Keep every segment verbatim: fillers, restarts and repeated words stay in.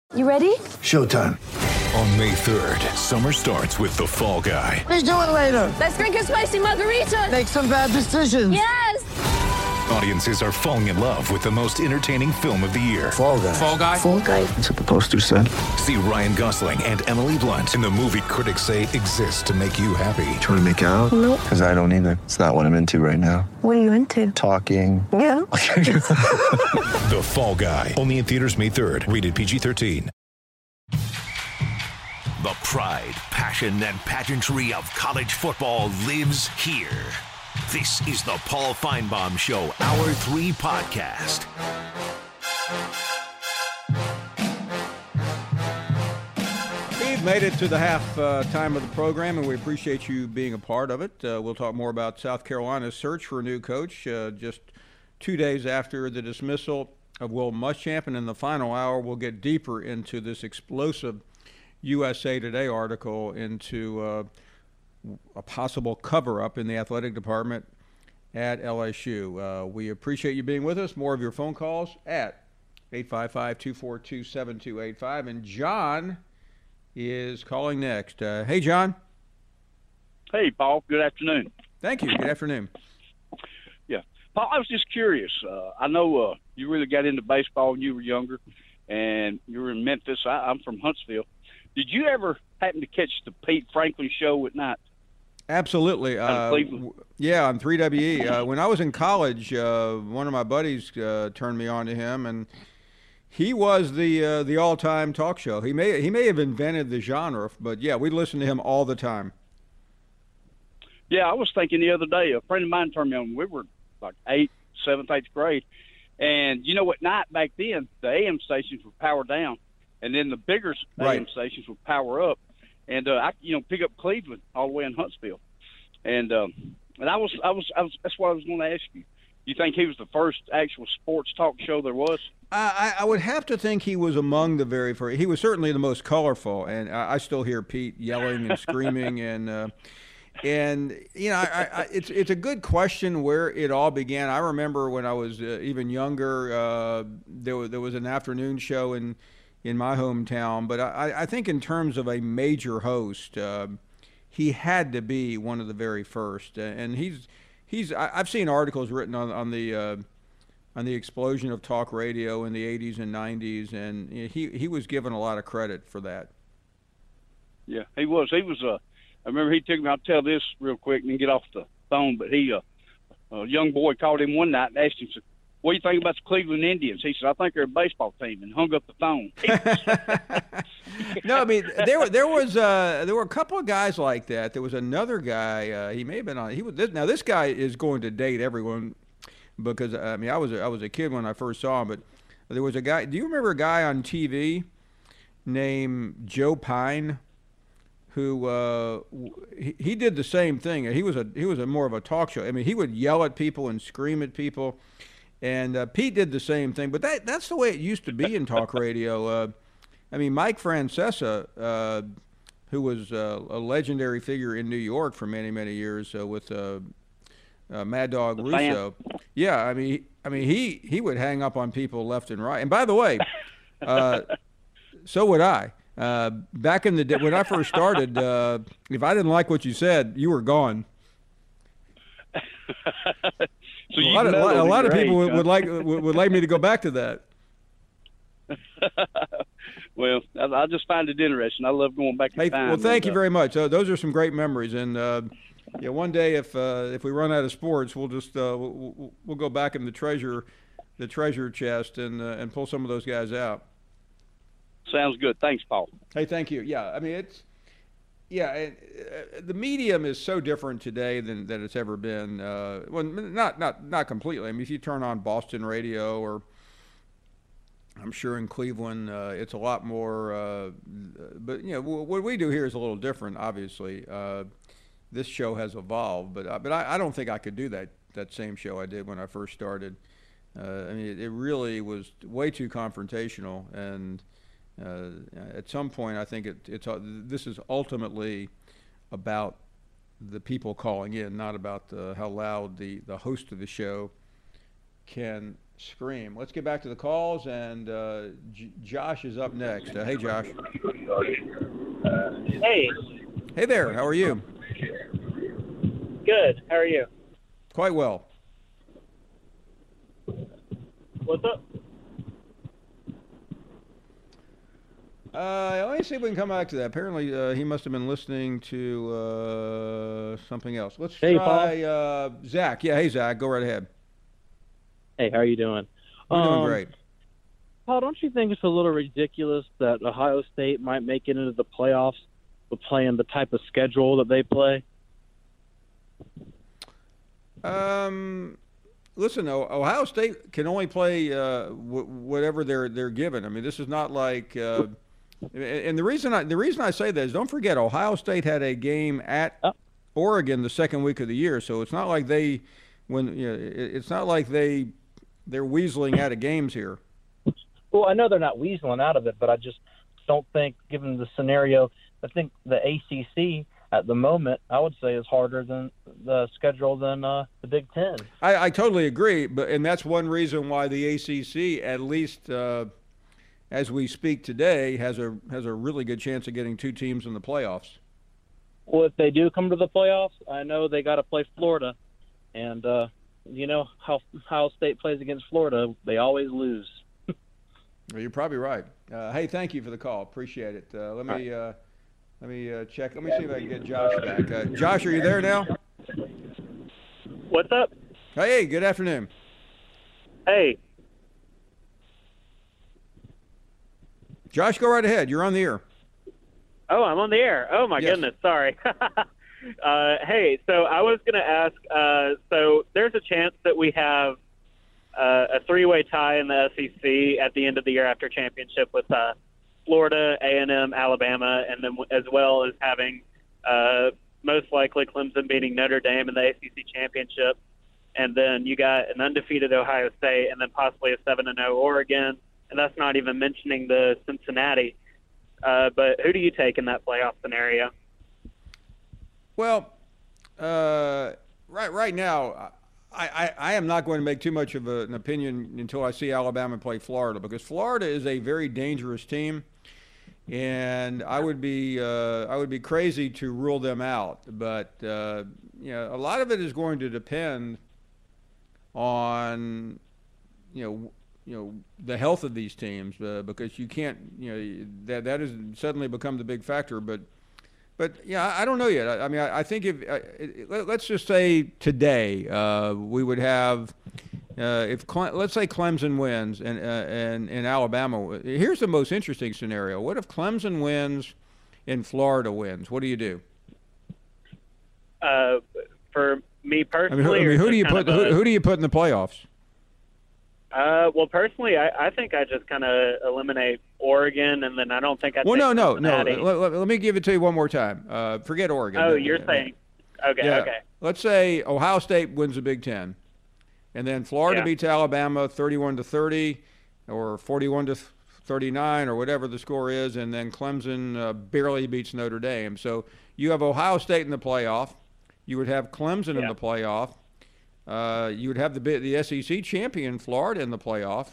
You ready? Showtime. On May third, summer starts with The Fall Guy. Let's do it later. Let's drink a spicy margarita. Make some bad decisions. Yes! Audiences are falling in love with the most entertaining film of the year. Fall Guy. Fall Guy? Fall Guy. That's what the poster said. See Ryan Gosling and Emily Blunt in the movie critics say exists to make you happy. Trying to make it out? Nope. Because I don't either. It's not what I'm into right now. What are you into? Talking. Yeah. The Fall Guy. Only in theaters May third. Rated P G thirteen. The pride, passion, and pageantry of college football lives here. This is the Paul Feinbaum Show, Hour three podcast. We've made it to the half uh, time of the program, and we appreciate you being a part of it. Uh, we'll talk more about South Carolina's search for a new coach uh, just two days after the dismissal of Will Muschamp, and in the final hour, we'll get deeper into this explosive U S A Today article into uh, a possible cover-up in the athletic department at L S U. Uh, we appreciate you being with us. More of your phone calls at eight five five, two four two, seven two eight five. And John is calling next. Uh, hey, John. Hey, Paul. Good afternoon. Thank you. Good afternoon. Yeah. Paul, I was just curious. Uh, I know uh, you really got into baseball when you were younger, and you were in Memphis. I, I'm from Huntsville. Did you ever happen to catch the Pete Franklin show at night? Absolutely. Uh, w- yeah, on three W E. Uh, when I was in college, uh, one of my buddies uh, turned me on to him, and he was the uh, the all-time talk show. He may he may have invented the genre, but yeah, we listened to him all the time. Yeah, I was thinking the other day, a friend of mine turned me on. We were like eighth, seventh, eighth grade, and you know, at night back then, the A M stations were powered down, and then the bigger Right. A M stations would power up. And uh, I, you know, pick up Cleveland all the way in Huntsville, and um, and I was, I was, I was. That's what I was going to ask you. You think he was the first actual sports talk show there was? I, I would have to think he was among the very first. He was certainly the most colorful, and I, I still hear Pete yelling and screaming, and uh, and you know, I, I, it's it's a good question where it all began. I remember when I was uh, even younger, uh, there was there was an afternoon show in. in my hometown, but I, I think in terms of a major host, uh, he had to be one of the very first. And he's he's I, I've seen articles written on on the uh, on the explosion of talk radio in the eighties and nineties, and he he was given a lot of credit for that. Yeah, he was. He was. Uh, I remember he took me. I'll tell this real quick and then get off the phone. But he, uh, a young boy, called him one night and asked him, "What do you think about the Cleveland Indians?" He said, "I think they're a baseball team," and hung up the phone. No, I mean there there was uh, there were a couple of guys like that. There was another guy. Uh, he may have been on. He was this, now this guy is going to date everyone because I mean I was a, I was a kid when I first saw him, but there was a guy. Do you remember a guy on T V named Joe Pine? Who uh, he, he did the same thing. He was a he was a more of a talk show. I mean, he would yell at people and scream at people. And uh, Pete did the same thing, but that that's the way it used to be in talk radio. Uh, I mean, Mike Francesa, uh, who was uh, a legendary figure in New York for many, many years uh, with uh, uh, Mad Dog The Russo. fan. Yeah, I mean, I mean, he, he would hang up on people left and right. And by the way, uh, so would I. Uh, back in the day, when I first started, uh, if I didn't like what you said, you were gone. So a you lot of, know a lot of your people age, would, huh? would like would, would like me to go back to that. Well, I, I just find it interesting. I love going back in Hey, time. well, thank and, you uh, very much. Uh, those are some great memories, and uh, yeah, one day if uh, if we run out of sports, we'll just uh, we'll, we'll go back in the treasure the treasure chest and uh, and pull some of those guys out. Sounds good. Thanks, Paul. Hey, thank you. Yeah, I mean it's yeah, it, uh, the medium is so different today than than it's ever been. Uh, well, not not not completely. I mean, if you turn on Boston radio or I'm sure in Cleveland, uh, it's a lot more, uh, but, you know, what we do here is a little different, obviously. Uh, this show has evolved, but, uh, but I, I don't think I could do that, that same show I did when I first started. Uh, I mean, it, it really was way too confrontational, and uh, at some point, I think it, it's uh, this is ultimately about the people calling in, not about the, how loud the, the host of the show can scream. Let's get back to the calls, and uh, J- Josh is up next. Uh, hey, Josh. Hey. Hey there. How are you? Good. How are you? Quite well. What's up? Uh, let me see if we can come back to that. Apparently, uh, he must have been listening to uh, something else. Let's Hey, try uh, Zach. Yeah, hey, Zach. Go right ahead. Hey, how are you doing? We're doing Um, great. Paul, don't you think it's a little ridiculous that Ohio State might make it into the playoffs with playing the type of schedule that they play? Um, listen, though, Ohio State can only play uh, w- whatever they're they're given. I mean, this is not like. Uh, and the reason I the reason I say that is, don't forget, Ohio State had a game at Oh. Oregon the second week of the year, so it's not like they when you know, it, it's not like they they're weaseling out of games here. Well, I know they're not weaseling out of it, but I just don't think, given the scenario, I think the A C C at the moment, I would say, is harder than the schedule than uh, the Big Ten. I, I totally agree, but and that's one reason why the A C C, at least uh, as we speak today, has a has a really good chance of getting two teams in the playoffs. Well, if they do come to the playoffs, I know they got to play Florida, and uh, you know how Ohio State plays against Florida, they always lose. Well, you're probably right. Uh, hey, thank you for the call. Appreciate it. Uh, let me uh, let me uh, check. Let me see if I can get Josh back. Uh, Josh, are you there now? What's up? Hey, good afternoon. Hey. Josh, go right ahead. You're on the air. Oh, I'm on the air. Oh, my Yes. goodness. Sorry. uh, hey, so I was going to ask, uh, so there's a chance that we have uh, a three-way tie in the S E C at the end of the year after championship with uh, Florida, A and M, Alabama, and then as well as having uh, most likely Clemson beating Notre Dame in the A C C championship. And then you got an undefeated Ohio State and then possibly a seven and oh Oregon. And that's not even mentioning the Cincinnati. Uh, but who do you take in that playoff scenario? Well, uh, right right now, I, I, I am not going to make too much of a, an opinion until I see Alabama play Florida, because Florida is a very dangerous team, and I would be uh, I would be crazy to rule them out. But uh, you know, a lot of it is going to depend on you know. you know, the health of these teams, uh, because you can't, you know, that that has suddenly become the big factor. But, but yeah, I, I don't know yet. I, I mean, I, I think if uh, it, let, let's just say today uh, we would have, uh, if Cle- let's say Clemson wins and uh, and and Alabama. Here's the most interesting scenario: what if Clemson wins and Florida wins? What do you do? Uh, for me personally, I mean, who, I mean, who do you put? Who, a, who do you put in the playoffs? Uh, well, personally, I, I think I just kind of eliminate Oregon, and then I don't think I. Well, no, no, no. Cincinnati. Let, let, let me give it to you one more time. Uh, forget Oregon. Oh, Uh, you're uh, saying? Okay, yeah. okay. Let's say Ohio State wins the Big Ten, and then Florida Yeah. beats Alabama thirty-one to thirty, or forty-one to thirty-nine, or whatever the score is, and then Clemson uh, barely beats Notre Dame. So you have Ohio State in the playoff. You would have Clemson Yeah. in the playoff. Uh, you would have the the S E C champion Florida in the playoff.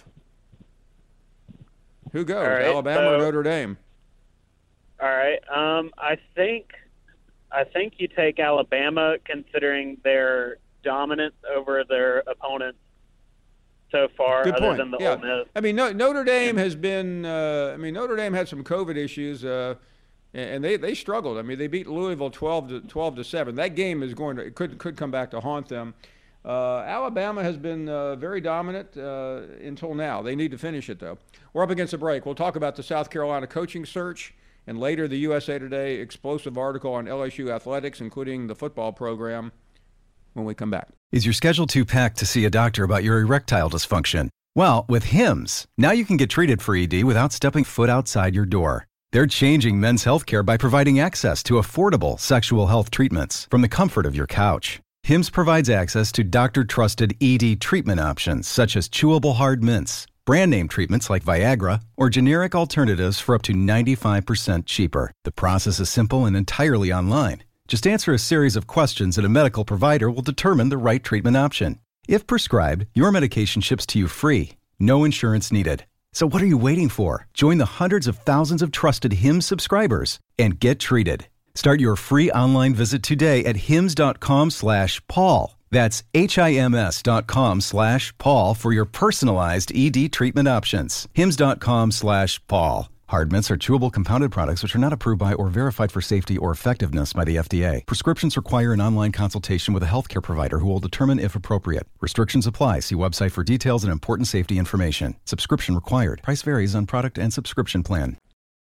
Who goes, All right, Alabama or so- Notre Dame? All right. Um, I think, I think you take Alabama, considering their dominance over their opponents so far, Good other point. than the yeah. Ole Miss. I mean, no, Notre Dame has been. Uh, I mean, Notre Dame had some COVID issues, uh, and and they, they struggled. I mean, they beat Louisville twelve to twelve to seven. That game is going to it could could come back to haunt them. Uh, Alabama has been uh, very dominant uh, until now. They need to finish it, though. We're up against a break. We'll talk about the South Carolina coaching search, and later the U S A Today explosive article on L S U athletics, including the football program, when we come back. Is your schedule too packed to see a doctor about your erectile dysfunction? Well, with Hims, now you can get treated for E D without stepping foot outside your door. They're changing men's healthcare by providing access to affordable sexual health treatments from the comfort of your couch. Hims provides access to doctor-trusted E D treatment options such as chewable hard mints, brand name treatments like Viagra, or generic alternatives for up to ninety-five percent cheaper. The process is simple and entirely online. Just answer a series of questions and a medical provider will determine the right treatment option. If prescribed, your medication ships to you free, no insurance needed. So what are you waiting for? Join the hundreds of thousands of trusted Hims subscribers and get treated. Start your free online visit today at hims.com slash Paul. That's H-I-M-S dot com slash Paul for your personalized E D treatment options. Hims.com slash Paul. Hard mints are chewable compounded products which are not approved by or verified for safety or effectiveness by the F D A. Prescriptions require an online consultation with a healthcare provider who will determine if appropriate. Restrictions apply. See website for details and important safety information. Subscription required. Price varies on product and subscription plan.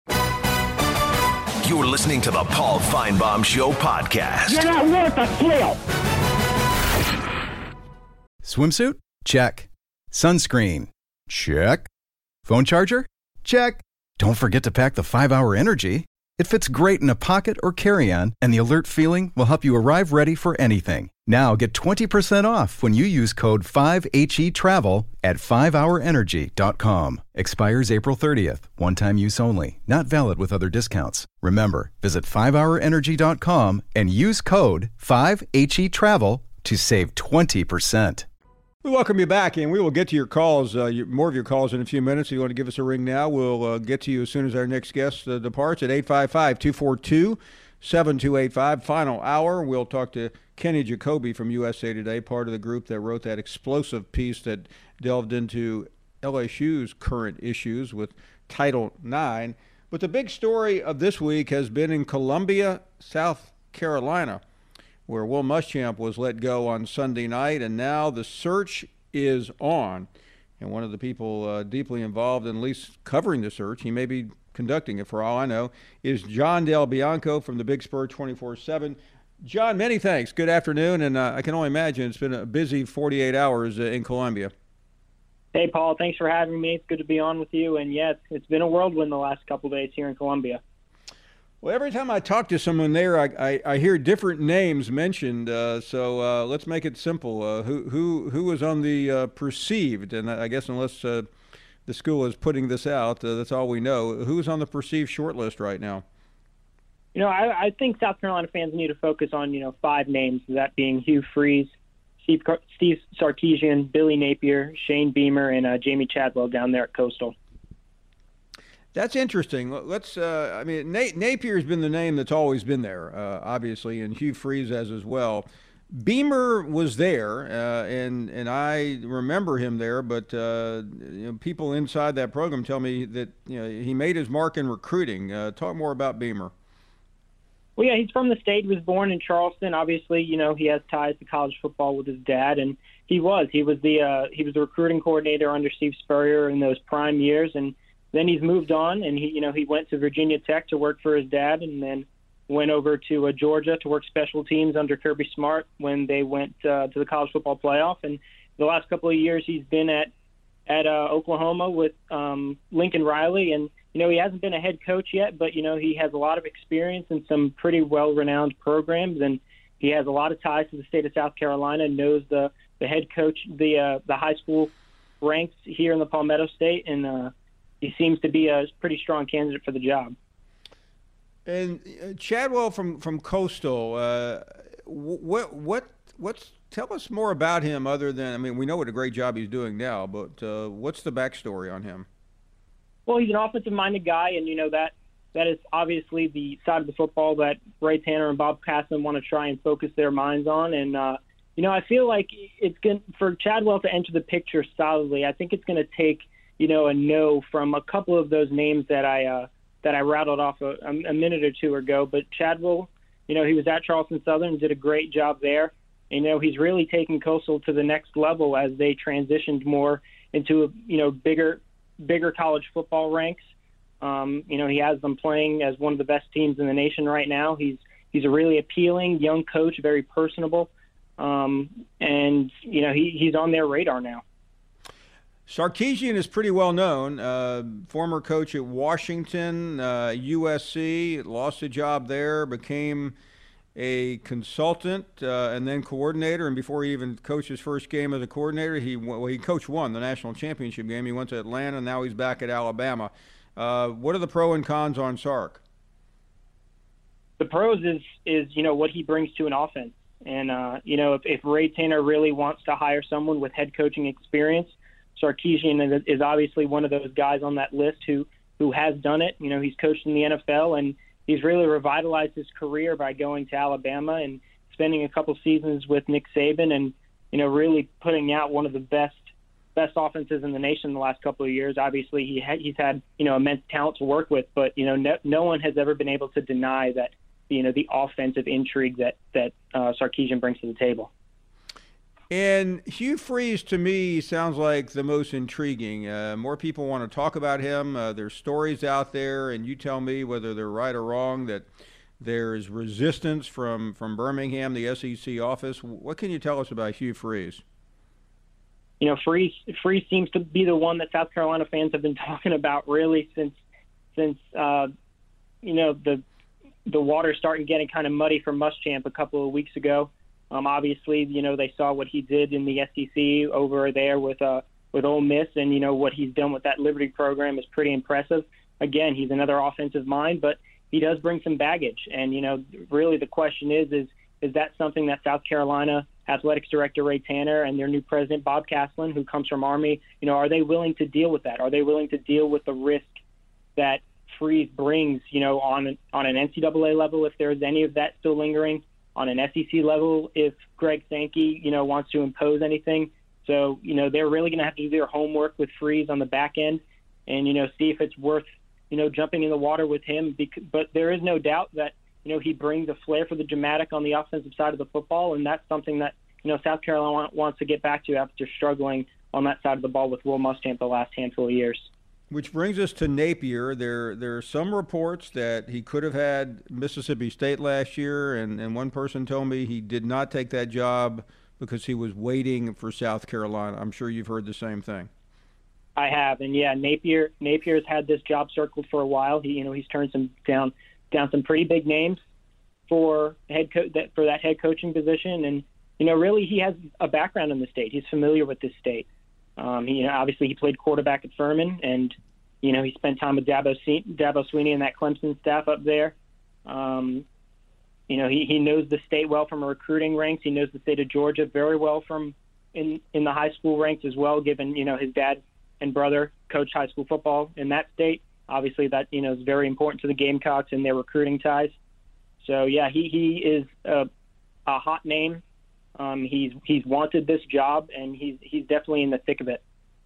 You're listening to the Paul Feinbaum Show podcast. You're not worth a flip. Swimsuit? Check. Sunscreen? Check. Phone charger? Check. Don't forget to pack the five hour Energy. It fits great in a pocket or carry-on, and the alert feeling will help you arrive ready for anything. Now get twenty percent off when you use code five H E travel at five hour energy dot com. Expires April thirtieth. One-time use only. Not valid with other discounts. Remember, visit five hour energy dot com and use code five H E travel to save twenty percent. We welcome you back, and we will get to your calls, uh, your, more of your calls in a few minutes. If you want to give us a ring now, we'll uh, get to you as soon as our next guest uh, departs at eight five five, two four two, seven two eight five. Final hour. We'll talk to Kenny Jacoby from U S A Today, part of the group that wrote that explosive piece that delved into L S U's current issues with Title nine. But the big story of this week has been in Columbia, South Carolina, where Will Muschamp was let go on Sunday night, and now the search is on. And one of the people uh, deeply involved in at least covering the search, he may be conducting it for all I know, is John Del Bianco from the Big Spur twenty-four seven. John, many thanks. Good afternoon, and uh, I can only imagine it's been a busy forty-eight hours uh, in Columbia. Hey, Paul, thanks for having me. It's good to be on with you. And, yes, it's been a whirlwind the last couple of days here in Columbia. Well, every time I talk to someone there, I, I, I hear different names mentioned. Uh, so uh, let's make it simple. Uh, who who who was on the uh, perceived? And I guess unless uh, the school is putting this out, uh, that's all we know. Who's on the perceived shortlist right now? You know, I, I think South Carolina fans need to focus on, you know, five names, that being Hugh Freeze, Steve, Steve Sarkisian, Billy Napier, Shane Beamer, and uh, Jamie Chadwell down there at Coastal. That's interesting. Let's. Uh, I mean, Na- Napier's been the name that's always been there, uh, obviously, and Hugh Freeze has as well. Beamer was there, uh, and and I remember him there. But uh, you know, people inside that program tell me that you know he made his mark in recruiting. Uh, talk more about Beamer. Well, yeah, he's from the state. He was born in Charleston. Obviously, you know, he has ties to college football with his dad, and he was. He was the uh, he was the recruiting coordinator under Steve Spurrier in those prime years, and then he's moved on, and he, you know, he went to Virginia Tech to work for his dad, and then went over to uh, Georgia to work special teams under Kirby Smart when they went uh, to the college football playoff. And the last couple of years, he's been at at uh, Oklahoma with um, Lincoln Riley, and you know, he hasn't been a head coach yet, but you know, he has a lot of experience in some pretty well-renowned programs, and he has a lot of ties to the state of South Carolina. Knows the the head coach, the uh, the high school ranks here in the Palmetto State, and uh, he seems to be a pretty strong candidate for the job. And uh, Chadwell from from Coastal, uh, what what what's tell us more about him other than I mean we know what a great job he's doing now, but uh, what's the backstory on him? Well, he's an offensive-minded guy, and you know that that is obviously the side of the football that Ray Tanner and Bob Casson want to try and focus their minds on. And uh, you know, I feel like it's going for Chadwell to enter the picture solidly. I think it's going to take you know, a no from a couple of those names that I uh, that I rattled off a, a minute or two ago. But Chadwell, you know, he was at Charleston Southern, did a great job there. You know, he's really taken Coastal to the next level as they transitioned more into, a, you know, bigger bigger college football ranks. Um, you know, he has them playing as one of the best teams in the nation right now. He's he's a really appealing young coach, very personable, um, and you know, he, he's on their radar now. Sarkisian is pretty well known, uh, former coach at Washington, uh, U S C, lost a job there, became a consultant uh, and then coordinator. And before he even coached his first game as a coordinator, he well, he coached one, the national championship game. He went to Atlanta, now he's back at Alabama. Uh, what are the pros and cons on Sark? The pros is, is, you know, what he brings to an offense. And, uh, you know, if, if Ray Tanner really wants to hire someone with head coaching experience, Sarkisian is, is obviously one of those guys on that list who, who has done it. You know, he's coached in the N F L, and he's really revitalized his career by going to Alabama and spending a couple seasons with Nick Saban and, you know, really putting out one of the best best offenses in the nation the last couple of years. Obviously, he ha- he's had, you know, immense talent to work with, but, you know, no, no one has ever been able to deny that, you know, the offensive intrigue that, that uh, Sarkisian brings to the table. And Hugh Freeze, to me, sounds like the most intriguing. Uh, more people want to talk about him. Uh, there's stories out there, and you tell me whether they're right or wrong, that there's resistance from, from Birmingham, the S E C office. What can you tell us about Hugh Freeze? You know, Freeze, Freeze seems to be the one that South Carolina fans have been talking about really since, since uh, you know, the the water started getting kind of muddy for Muschamp a couple of weeks ago. Um, obviously, you know, they saw what he did in the S E C over there with uh, with Ole Miss, and, you know, what he's done with that Liberty program is pretty impressive. Again, he's another offensive mind, but he does bring some baggage. And, you know, really the question is, is, is that something that South Carolina Athletics Director Ray Tanner and their new president, Bob Caslen, who comes from Army, you know, are they willing to deal with that? Are they willing to deal with the risk that Freeze brings, you know, on, on an N C double A level, if there's any of that still lingering? On an S E C level, if Greg Sankey, you know, wants to impose anything. So, you know, they're really going to have to do their homework with Freeze on the back end and, you know, see if it's worth, you know, jumping in the water with him. Because, but there is no doubt that, you know, he brings a flair for the dramatic on the offensive side of the football, and that's something that, you know, South Carolina wants to get back to after struggling on that side of the ball with Will Muschamp the last handful of years. Which brings us to Napier. There there are some reports that he could have had Mississippi State last year, and, and one person told me he did not take that job because he was waiting for South Carolina. I'm sure you've heard the same thing. I have, and yeah, Napier Napier's had this job circled for a while. He, you know, he's turned some down down some pretty big names for head co- that for that head coaching position, and, you know, really he has a background in the state. He's familiar with this state. Um, he, you know, obviously he played quarterback at Furman, and, you know, he spent time with Dabo, Se- Dabo Sweeney and that Clemson staff up there. Um, you know, he, he knows the state well from a recruiting ranks. He knows the state of Georgia very well from in, in the high school ranks as well, given, you know, his dad and brother coached high school football in that state. Obviously that, you know, is very important to the Gamecocks and their recruiting ties. So, yeah, he, he is a, a hot name. Um, he's he's wanted this job, and he's he's definitely in the thick of it.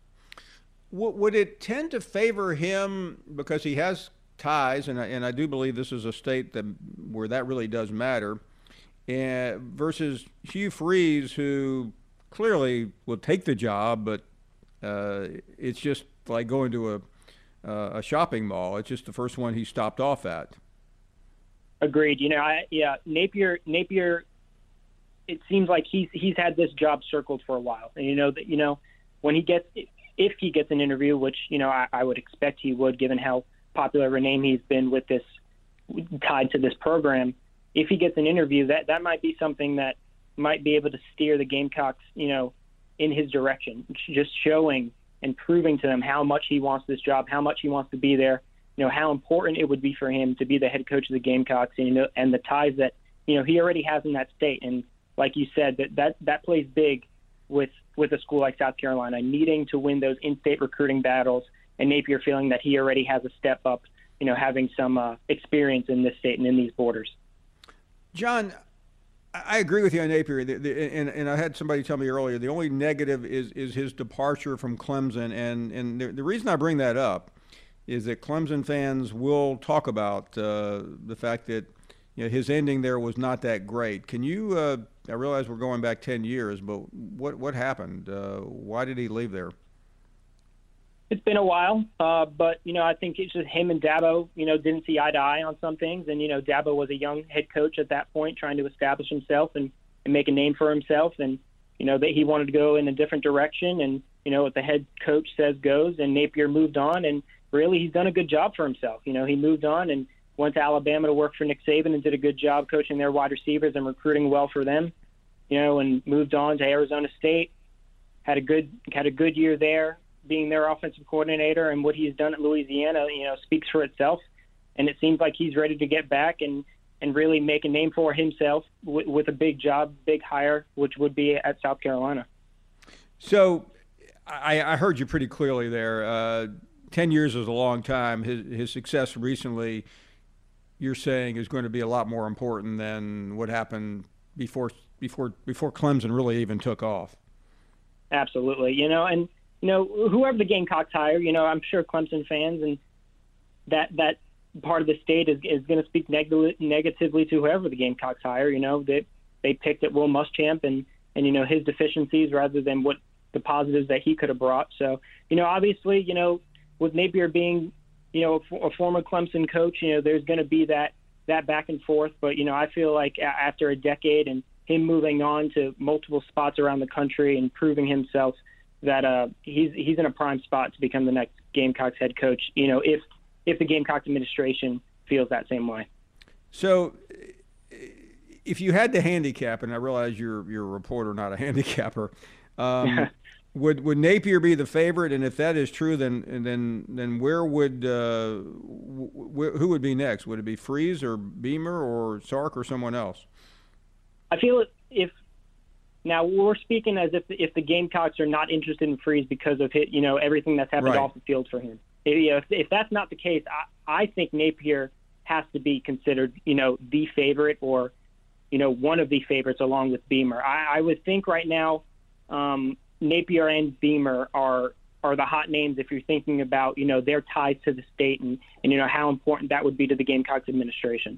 Would it tend to favor him because he has ties, and I, and I do believe this is a state that where that really does matter, and versus Hugh Freeze, who clearly will take the job, but uh, it's just like going to a uh, a shopping mall. It's just the first one he stopped off at. Agreed. You know, I, yeah, Napier Napier. It seems like he's he's had this job circled for a while, and you know that you know when he gets if he gets an interview, which you know I, I would expect he would, given how popular of a name he's been with this tied to this program. If he gets an interview, that that might be something that might be able to steer the Gamecocks, you know, in his direction, just showing and proving to them how much he wants this job, how much he wants to be there, you know, how important it would be for him to be the head coach of the Gamecocks, and you know, and the ties that you know he already has in that state. And like you said, that, that that plays big with with a school like South Carolina, needing to win those in-state recruiting battles, and Napier feeling that he already has a step up, you know, having some uh, experience in this state and in these borders. John, I agree with you on Napier, the, the, and, and I had somebody tell me earlier, the only negative is, is his departure from Clemson, and, and the, the reason I bring that up is that Clemson fans will talk about uh, the fact that, you know, his ending there was not that great. Can you, uh, I realize we're going back ten years, but what what happened? Uh, why did he leave there? It's been a while, uh, but, you know, I think it's just him and Dabo, you know, didn't see eye to eye on some things. And, you know, Dabo was a young head coach at that point trying to establish himself and, and make a name for himself. And, you know, that he wanted to go in a different direction. And, you know, what the head coach says goes, and Napier moved on. And really, he's done a good job for himself. You know, he moved on and went to Alabama to work for Nick Saban and did a good job coaching their wide receivers and recruiting well for them, you know, and moved on to Arizona State, had a good had a good year there, being their offensive coordinator, and what he's done at Louisiana, you know, speaks for itself. And it seems like he's ready to get back and, and really make a name for himself w- with a big job, big hire, which would be at South Carolina. So I, I heard you pretty clearly there. Uh, ten years is a long time. His, his success recently, you're saying, is going to be a lot more important than what happened before before before Clemson really even took off. Absolutely. You know, and, you know, whoever the Gamecocks hire, you know, I'm sure Clemson fans and that that part of the state is, is going to speak neg- negatively to whoever the Gamecocks hire. You know, they, they picked at Will Muschamp and, and, you know, his deficiencies rather than what the positives that he could have brought. So, you know, obviously, you know, with Napier being, you know, a, a former Clemson coach, you know, there's going to be that, that back and forth. But, you know, I feel like after a decade and him moving on to multiple spots around the country and proving himself, that uh, he's he's in a prime spot to become the next Gamecocks head coach, you know, if if the Gamecocks administration feels that same way. So if you had to handicap, and I realize you're you're a reporter, not a handicapper, um, would would Napier be the favorite? And if that is true, then then then where would uh, wh- who would be next? Would it be Freeze or Beamer or Sark or someone else? I feel if now we're speaking as if if the Gamecocks are not interested in Freeze because of hit, you know, everything that's happened right. off the field for him. If, you know, if, if that's not the case, I, I think Napier has to be considered, you know, the favorite or, you know, one of the favorites along with Beamer. I, I would think right now um, Napier and Beamer are are the hot names if you're thinking about, you know, their ties to the state and, and you know, how important that would be to the Gamecocks administration.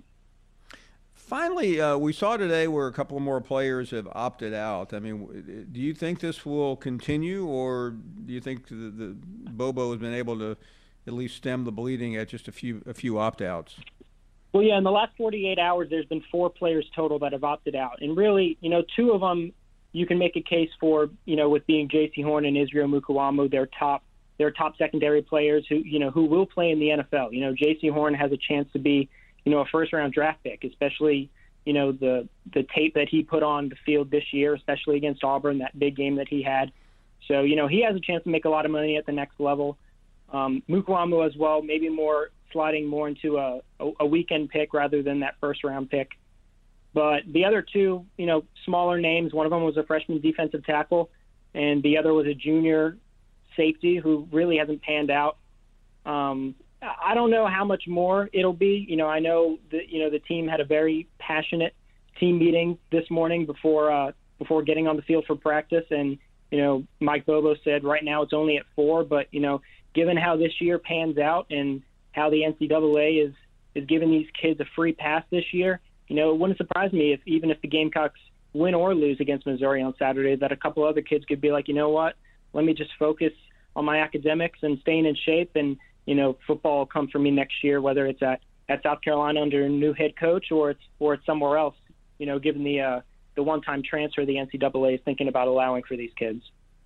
Finally, uh, we saw today where a couple more players have opted out. I mean, do you think this will continue, or do you think the, the Bobo has been able to at least stem the bleeding at just a few a few opt-outs? Well, yeah, in the last forty-eight hours, there's been four players total that have opted out. And really, you know, two of them you can make a case for, you know, with being J C Horn and Israel Mukuamu, their top their top secondary players who, you know, who will play in the N F L. You know, J C Horn has a chance to be, you know, a first-round draft pick, especially, you know, the the tape that he put on the field this year, especially against Auburn, that big game that he had. So, you know, he has a chance to make a lot of money at the next level. Um, Mukuamu as well, maybe more sliding more into a, a, a weekend pick rather than that first-round pick. But the other two, you know, smaller names, one of them was a freshman defensive tackle, and the other was a junior safety who really hasn't panned out. Um I don't know how much more it'll be. You know, I know that, you know, the team had a very passionate team meeting this morning before uh, before getting on the field for practice. And, you know, Mike Bobo said right now it's only at four. But, you know, given how this year pans out and how the N C double A is, is giving these kids a free pass this year, you know, it wouldn't surprise me if even if the Gamecocks win or lose against Missouri on Saturday, that a couple other kids could be like, you know what, let me just focus on my academics and staying in shape, and you know, football will come for me next year, whether it's at, at South Carolina under a new head coach or it's or it's somewhere else, you know, given the uh, the one-time transfer the N C double A is thinking about allowing for these kids.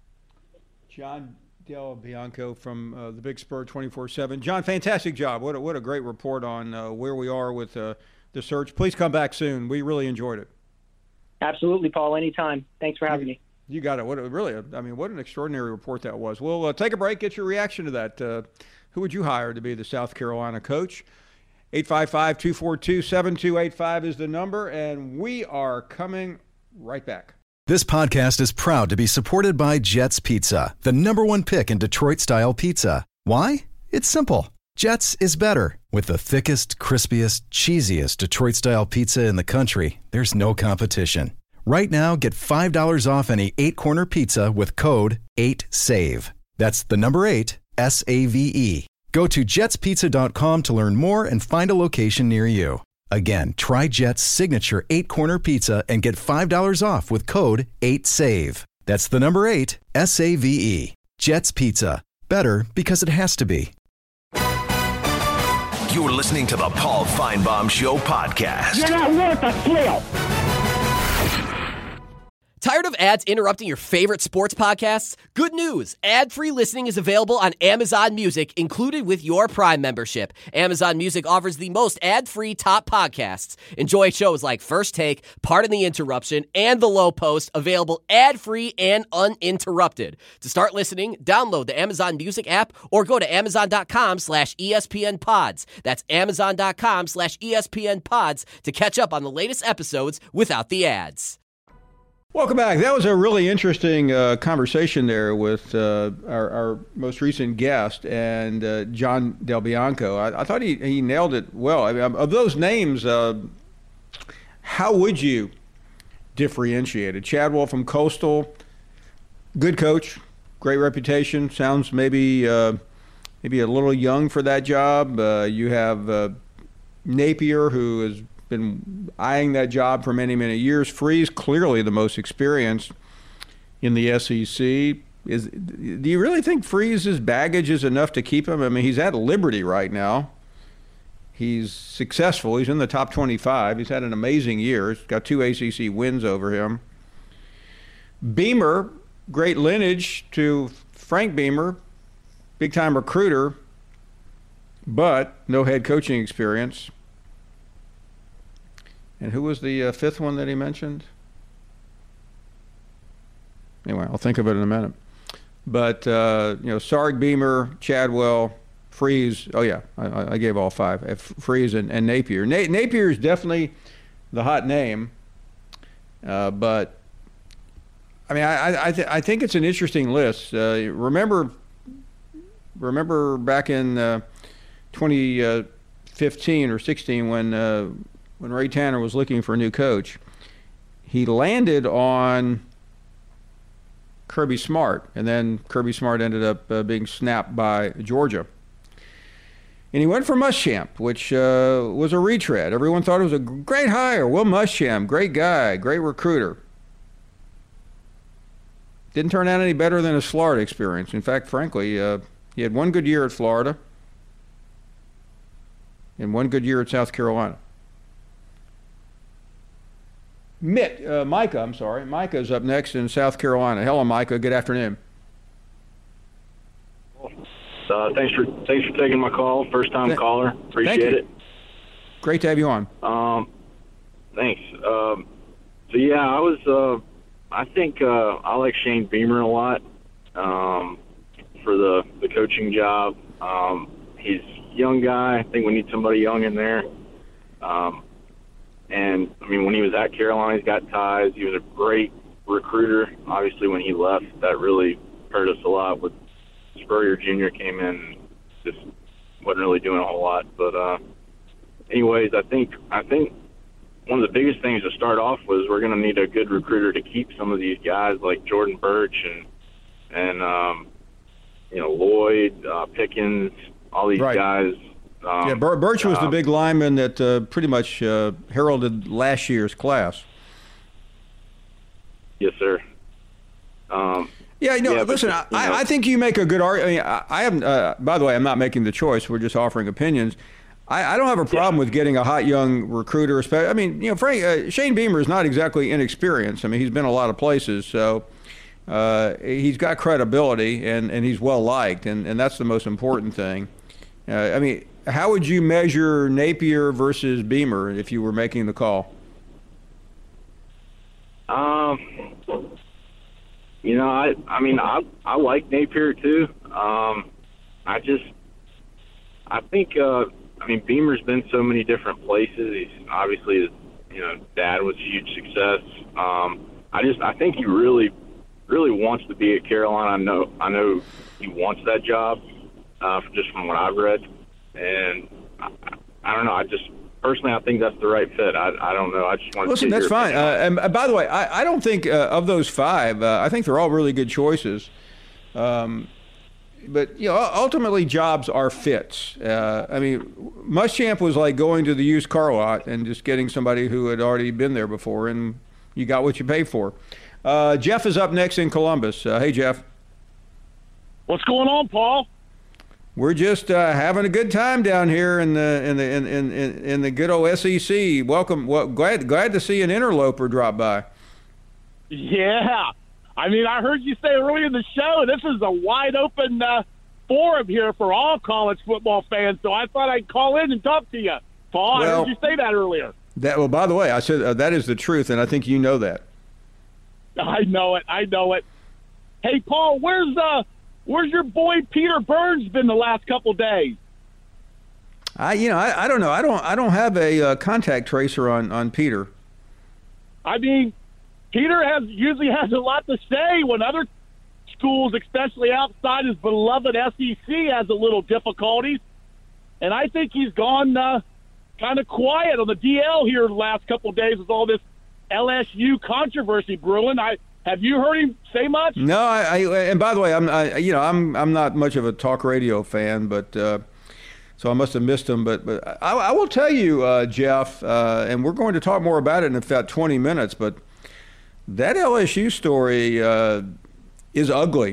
John Del Bianco from uh, the Big Spur twenty-four seven. John, fantastic job. What a, what a great report on uh, where we are with uh, the search. Please come back soon. We really enjoyed it. Absolutely, Paul. Anytime. Thanks for having you, me. You got it. What a, really, a, I mean, what an extraordinary report that was. We'll uh, take a break, get your reaction to that. Uh, Who would you hire to be the South Carolina coach? eight five five, two four two, seven two eight five is the number, and we are coming right back. This podcast is proud to be supported by Jets Pizza, the number one pick in Detroit-style pizza. Why? It's simple. Jets is better. With the thickest, crispiest, cheesiest Detroit-style pizza in the country, there's no competition. Right now, get five dollars off any eight-corner pizza with code eight save. That's the number eight, S A V E. Go to jets pizza dot com to learn more and find a location near you. Again, try Jet's signature eight-corner pizza and get five dollars off with code eight save. That's the number eight, S A V E. Jet's Pizza. Better because it has to be. You're listening to the Paul Feinbaum Show podcast. You're not worth a flail. Tired of ads interrupting your favorite sports podcasts? Good news! Ad-free listening is available on Amazon Music, included with your Prime membership. Amazon Music offers the most ad-free top podcasts. Enjoy shows like First Take, Pardon the Interruption, and The Low Post, available ad-free and uninterrupted. To start listening, download the Amazon Music app or go to amazon.com slash ESPN pods. That's amazon.com slash ESPN pods to catch up on the latest episodes without the ads. Welcome back. That was a really interesting uh, conversation there with uh, our, our most recent guest and uh, John Del Bianco. I, I thought he, he nailed it well. I mean, of those names, uh, how would you differentiate it? Chadwell from Coastal, good coach, great reputation. Sounds maybe uh, maybe a little young for that job. Uh, you have uh, Napier, who has been eyeing that job for many, many years. Freeze, clearly the most experienced in the S E C. Is do you really think Freeze's baggage is enough to keep him? I mean, he's at Liberty right now. He's successful. He's in the top twenty-five. He's had an amazing year. He's got two A C C wins over him. Beamer, great lineage to Frank Beamer, big-time recruiter, but no head coaching experience. And who was the uh, fifth one that he mentioned? Anyway, I'll think of it in a minute. But, uh, you know, Sarg, Beamer, Chadwell, Freeze. Oh, yeah, I, I gave all five. Freeze and, and Napier. Na- Napier is definitely the hot name. Uh, but, I mean, I I, th- I think it's an interesting list. Uh, remember, remember back in uh, twenty fifteen or sixteen when uh, – when Ray Tanner was looking for a new coach, he landed on Kirby Smart, and then Kirby Smart ended up uh, being snapped by Georgia. And he went for Muschamp, which uh, was a retread. Everyone thought it was a great hire. Will Muschamp, great guy, great recruiter. Didn't turn out any better than his Florida experience. In fact, frankly, uh, he had one good year at Florida and one good year at South Carolina. Mitt, uh, Micah, I'm sorry. Micah's up next in South Carolina. Hello, Micah. Good afternoon. Uh, thanks for thanks for taking my call. First time Th- caller. Appreciate it. Great to have you on. Um, thanks. Um, so yeah, I was. Uh, I think uh, I like Shane Beamer a lot um, for the the coaching job. Um, he's a young guy. I think we need somebody young in there. Um, And, I mean, when he was at Carolina, he's got ties. He was a great recruiter. Obviously, when he left, that really hurt us a lot. With Spurrier Junior came in and just wasn't really doing a whole lot. But, uh, anyways, I think I think one of the biggest things to start off was we're going to need a good recruiter to keep some of these guys like Jordan Birch and, and um, you know, Lloyd, uh, Pickens, all these right. guys. Um, yeah, Bir- Birch was um, the big lineman that uh, pretty much uh, heralded last year's class. Yes, sir. Um, yeah, you know, yeah, listen, but, I, you know, I think you make a good argument. I, mean, I, I haven't, uh, by the way, I'm not making the choice. We're just offering opinions. I, I don't have a problem yeah. with getting a hot young recruiter. I mean, you know, Frank, uh, Shane Beamer is not exactly inexperienced. I mean, he's been a lot of places, so uh, he's got credibility and, and he's well liked, and, and that's the most important thing. Uh, I mean, how would you measure Napier versus Beamer if you were making the call? Um, you know, I I mean, I I like Napier too. Um, I just I think uh, I mean Beamer's been so many different places. He's obviously his, you know, dad was a huge success. Um, I just I think he really really wants to be at Carolina. I know I know he wants that job. Uh, just from what I've read. And I, I don't know. I just personally, I think that's the right fit. I, I don't know. I just want to listen. That's fine. Uh, and by the way, I, I don't think uh, of those five. Uh, I think they're all really good choices. Um, but you know, ultimately, jobs are fits. Uh, I mean, Muschamp was like going to the used car lot and just getting somebody who had already been there before, and you got what you paid for. Uh, Jeff is up next in Columbus. Uh, hey, Jeff. What's going on, Paul? We're just uh, having a good time down here in the in the in in, in the good old S E C. Welcome, well, glad glad to see an interloper drop by. Yeah. I mean, I heard you say earlier in the show, this is a wide open uh, forum here for all college football fans, so I thought I'd call in and talk to you. Paul, Well, I heard you say that earlier. That, well, by the way, I said uh, that is the truth, and I think you know that. I know it. I know it. Hey, Paul, where's uh, where's your boy Peter Burns been the last couple days? I, you know, I, I don't know. I don't, I don't have a uh, contact tracer on, on Peter. I mean, Peter has usually has a lot to say when other schools, especially outside his beloved S E C, has a little difficulties. And I think he's gone uh, kind of quiet on the D L here the last couple of days with all this L S U controversy brewing. I have you heard him say much? No, I, I and by the way, I'm, I, you know, I'm, I'm not much of a talk radio fan, but uh, so I must have missed him. But, but I, I will tell you, uh, Jeff, uh, and we're going to talk more about it in about twenty minutes. But that L S U story uh, is ugly.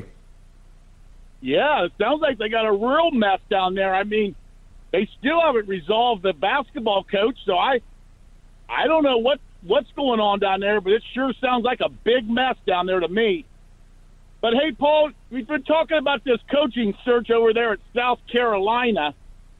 Yeah, it sounds like they got a real mess down there. I mean, they still haven't resolved the basketball coach, so I, I don't know what, what's going on down there, but it sure sounds like a big mess down there to me. But hey, Paul, we've been talking about this coaching search over there at South Carolina.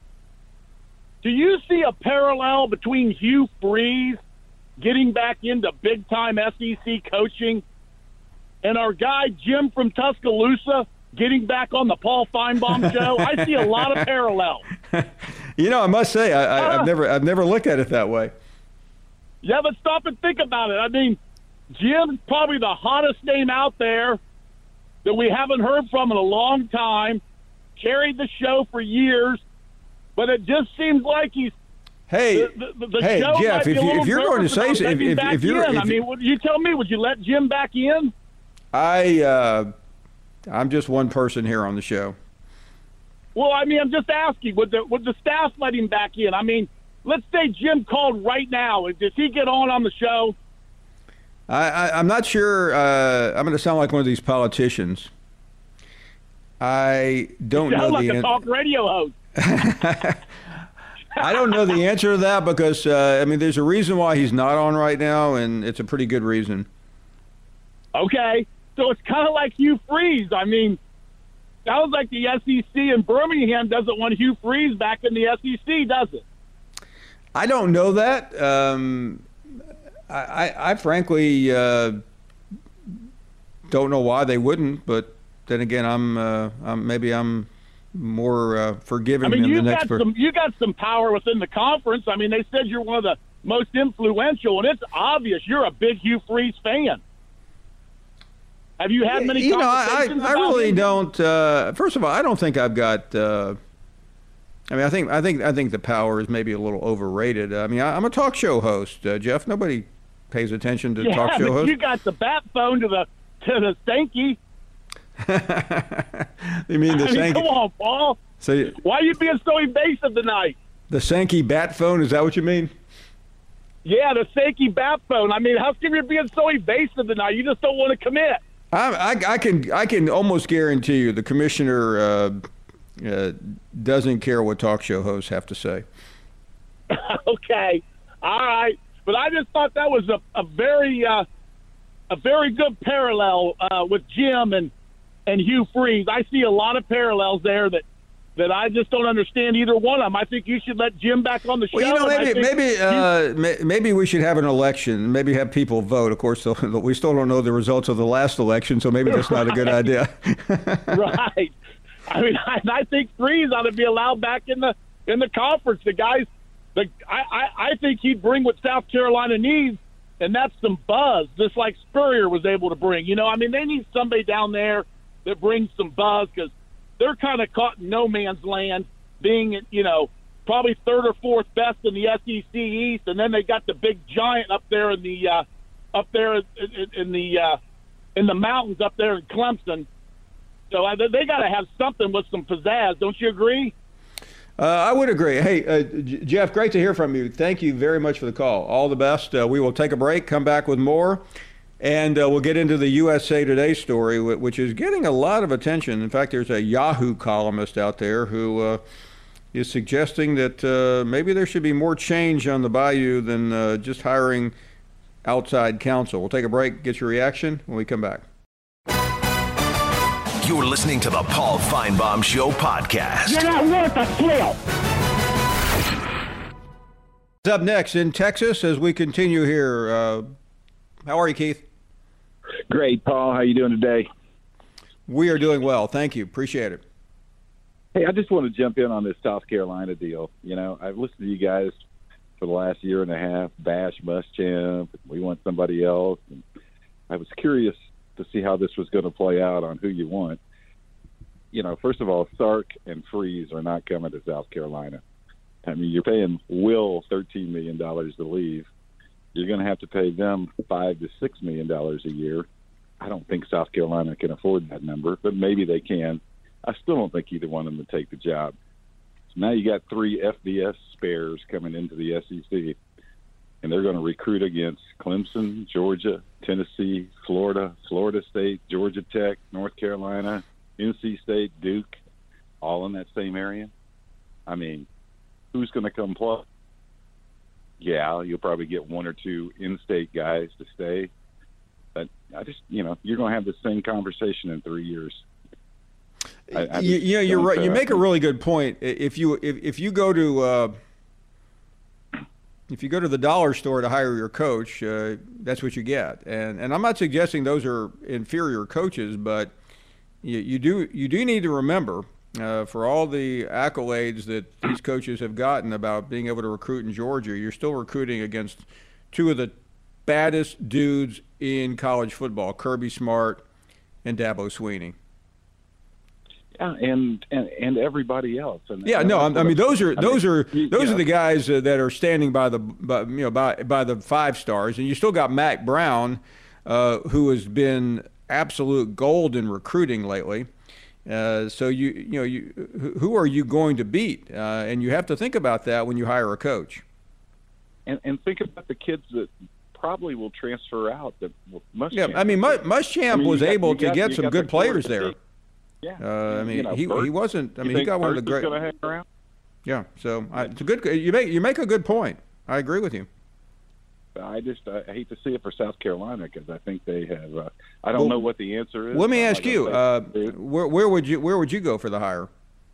Do you see a parallel between Hugh Freeze getting back into big-time S E C coaching and our guy Jim from Tuscaloosa getting back on the Paul Feinbaum show? I see a lot of parallels. You know, I must say, I, I, Uh, I've never, I've never looked at it that way. Yeah, but stop and think about it. I mean, Jim's probably the hottest name out there that we haven't heard from in a long time. Carried the show for years, but it just seems like he's. Hey, the, the, the hey, show might Jeff, be if a you- little if you're going to nervous say about so- if- letting him if- back if you're- in. I if- mean, would you tell me, would you let Jim back in? I, uh, I'm just one person here on the show. Well, I mean, I'm just asking, would the would the staff let him back in? I mean, let's say Jim called right now. Does he get on on the show? I, I, I'm not sure. Uh, I'm going to sound like one of these politicians. I don't You sound know like the a an- talk radio host. I don't know the answer to that because uh, I mean, there's a reason why he's not on right now, and it's a pretty good reason. Okay, so it's kind of like Hugh Freeze. I mean, sounds like the S E C in Birmingham doesn't want Hugh Freeze back in the S E C, does it? I don't know that. Um, I, I, I frankly uh, don't know why they wouldn't, but then again, I'm, uh, I'm maybe I'm more uh, forgiving I mean, than you the got next person. some you got some power within the conference. I mean, they said you're one of the most influential, and it's obvious you're a big Hugh Freeze fan. Have you had many You know, I, conversations I about really him? don't. Uh, first of all, I don't think I've got. Uh, I mean, I think I think I think the power is maybe a little overrated. I mean, I, I'm a talk show host, uh, Jeff. Nobody pays attention to Yeah, talk show but hosts. you got the bat phone to the to the Stanky. You mean the I mean, Sankey? come on, Paul. So Why are you being so evasive tonight? the Sankey bat phone? Is that what you mean? Yeah, the Sankey bat phone. I mean, how come you're being so evasive tonight? You just don't want to commit. I, I, I can I can almost guarantee you the commissioner uh, uh, doesn't care what talk show hosts have to say. Okay, all right, but I just thought that was a, a very uh, a very good parallel uh, with Jim and and Hugh Freeze. I see a lot of parallels there that that I just don't understand either one of them. I think you should let Jim back on the show. Well, you know, and I maybe think maybe you- uh, may- maybe we should have an election. Maybe have people vote. Of course, we still don't know the results of the last election, so maybe that's not a good Right. idea. Right. I mean, I, I think Freeze ought to be allowed back in the in the conference. The guys, the I, I, I think he'd bring what South Carolina needs, and that's some buzz, just like Spurrier was able to bring. You know, I mean, they need somebody down there that brings some buzz because they're kind of caught in no man's land, being, you know, probably third or fourth best in the S E C East, and then they got the big giant up there in the uh, up there in, in, in the uh, in the mountains up there in Clemson. So uh, they got to have something with some pizzazz. Don't you agree? Uh, I would agree. Hey, uh, J- Jeff, great to hear from you. Thank you very much for the call. All the best. Uh, we will take a break, come back with more, and uh, we'll get into the U S A Today story, wh- which is getting a lot of attention. In fact, there's a Yahoo columnist out there who uh, is suggesting that uh, maybe there should be more change on the Bayou than uh, just hiring outside counsel. We'll take a break, get your reaction when we come back. You're listening to the Paul Feinbaum Show podcast. You're not worth a flip. Up next in Texas as we continue here. Uh, how are you, Keith? Great, Paul. How you doing today? We are doing well. Thank you. Appreciate it. Hey, I just want to jump in on this South Carolina deal. You know, I've listened to you guys for the last year and a half, bash Muschamp. We want somebody else. And I was curious to see how this was going to play out on who you want. You know, first of all, Sark and Freeze are not coming to South Carolina. I mean, you're paying Will thirteen million dollars to leave. You're going to have to pay them five to six million dollars a year. I don't think South Carolina can afford that number, but maybe they can. I still don't think either one of them would take the job. So now you got three F B S spares coming into the S E C, and they're going to recruit against Clemson, Georgia, Tennessee, Florida, Florida State, Georgia Tech, North Carolina, N C State, Duke, all in that same area. I mean, who's going to come play? Yeah, you'll probably get one or two in-state guys to stay. But I just, you know, you're going to have the same conversation in three years. I, I you, you know, you're right. You uh, make a really good point. If you if, if you go to uh, if you go to the dollar store to hire your coach, uh, that's what you get. And and I'm not suggesting those are inferior coaches, but you, you do you do need to remember. Uh, for all the accolades that these coaches have gotten about being able to recruit in Georgia, you're still recruiting against two of the baddest dudes in college football, Kirby Smart and Dabo Swinney. Yeah, and, and and everybody else. And, yeah, and no, I mean those are I those mean, are you, those you are know, the guys uh, that are standing by the by, you know by by the five stars, and you still got Mack Brown, uh, who has been absolute gold in recruiting lately. Uh, so you you know you who are you going to beat? Uh, and you have to think about that when you hire a coach. And, and think about the kids that probably will transfer out. That Muschamp. Yeah, I mean Muschamp I mean, was got, able to got, get some good the players there. Yeah, uh, I mean you know, he Bert, he wasn't. I mean you he got one of the great. Gonna hang around? Yeah, so I, it's a good. You make you make a good point. I agree with you. I just I hate to see it for South Carolina because I think they have. Uh, I don't well, know what the answer is. Let me I'm ask you, uh, where where would you where would you go for the hire?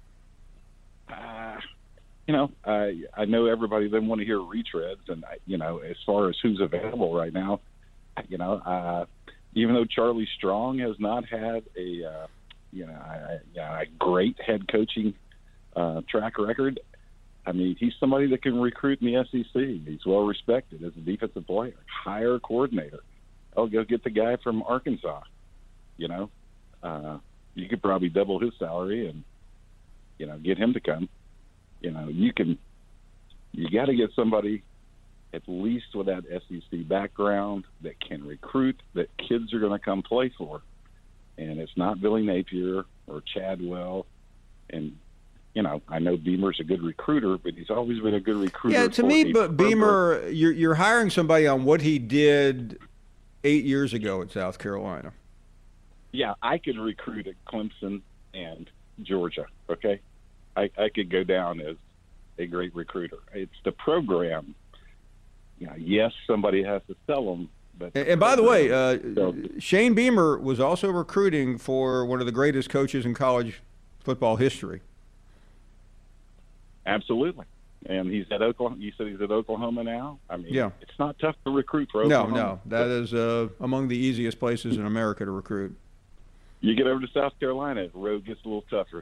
Uh, you know, I I know everybody doesn't want to hear retreads, and I, you know, as far as who's available right now, you know, uh, even though Charlie Strong has not had a uh, you know a, a great head coaching uh, track record. I mean, he's somebody that can recruit in the S E C. He's well respected as a defensive player, hire a coordinator. Oh, go get the guy from Arkansas. You know, uh, you could probably double his salary and, you know, get him to come. You know, you can, you got to get somebody at least with that S E C background that can recruit, that kids are going to come play for. And it's not Billy Napier or Chadwell. And, you know, I know Beamer's a good recruiter, but he's always been a good recruiter. Yeah, to me, but Beamer, you're you're hiring somebody on what he did eight years ago at South Carolina. Yeah, I could recruit at Clemson and Georgia. Okay, I, I could go down as a great recruiter. It's the program. You know, yes, somebody has to sell them. But and, and by the way, uh, so, Shane Beamer was also recruiting for one of the greatest coaches in college football history. Absolutely. And he's at Oklahoma. You said he's at Oklahoma now? I mean, yeah. It's not tough to recruit for no, Oklahoma. No, no. That is uh, among the easiest places in America to recruit. You get over to South Carolina, the road gets a little tougher.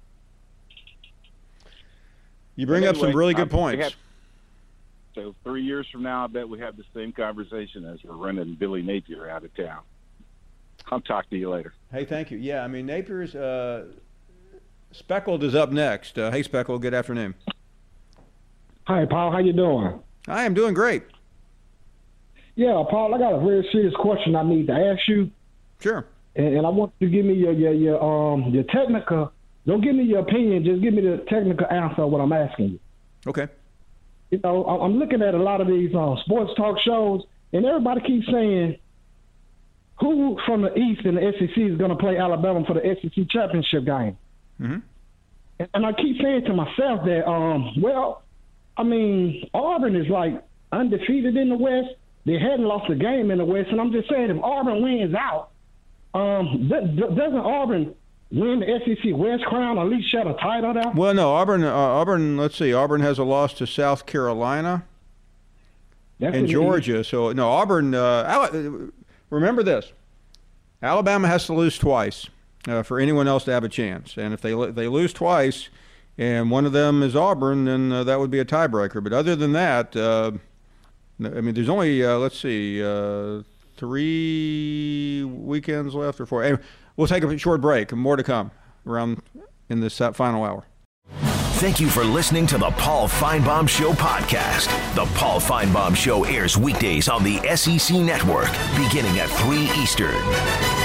You bring anyway, up some really good I, points. Have, so three years from now, I bet we have the same conversation as we're running Billy Napier out of town. I'll talk to you later. Hey, thank you. Yeah, I mean, Napier's uh, – Speckled is up next. Uh, hey, Speckled, good afternoon. Hi, Paul. How you doing? I am doing great. Yeah, Paul, I got a very serious question I need to ask you. Sure. And, and I want you to give me your your, your um your technical. Don't give me your opinion. Just give me the technical answer of what I'm asking you. Okay. You know, I'm looking at a lot of these uh, sports talk shows, and everybody keeps saying, who from the East in the S E C is going to play Alabama for the S E C championship game? Mm-hmm. And, and I keep saying to myself that, um, well, I mean, Auburn is like undefeated in the West. They hadn't lost a game in the West, and I'm just saying, if Auburn wins out, um, th- th- doesn't Auburn win the S E C West crown, or at least shut a title there? Well, no, Auburn. Uh, Auburn. Let's see. Auburn has a loss to South Carolina That's and what it Georgia. is. So no, Auburn. Uh, Ala- remember this: Alabama has to lose twice uh, for anyone else to have a chance. And if they if they lose twice, and one of them is Auburn, then uh, that would be a tiebreaker. But other than that, uh, I mean, there's only uh, let's see, uh, three weekends left or four. Anyway, we'll take a short break. More to come around in this final hour. Thank you for listening to the Paul Feinbaum Show podcast. The Paul Feinbaum Show airs weekdays on the S E C Network, beginning at three Eastern.